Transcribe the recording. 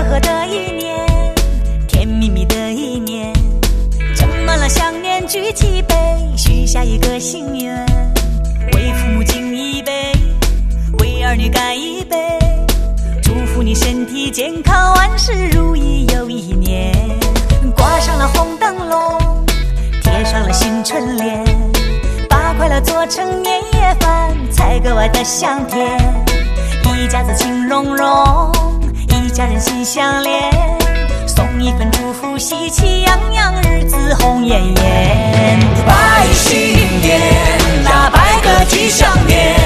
和的一年，甜蜜蜜的一年，斟满了想念，举起杯，许下一个心愿，为父母敬一杯，为儿女干一杯，祝福你身体健康，万事如意又一年。挂上了红灯笼，贴上了新春联，把快乐做成年夜饭，才格外的香甜。一家子情融融，一家人心相连，送一份祝福，喜气洋洋，日子红艳艳。 拜新年，那拜个吉祥年，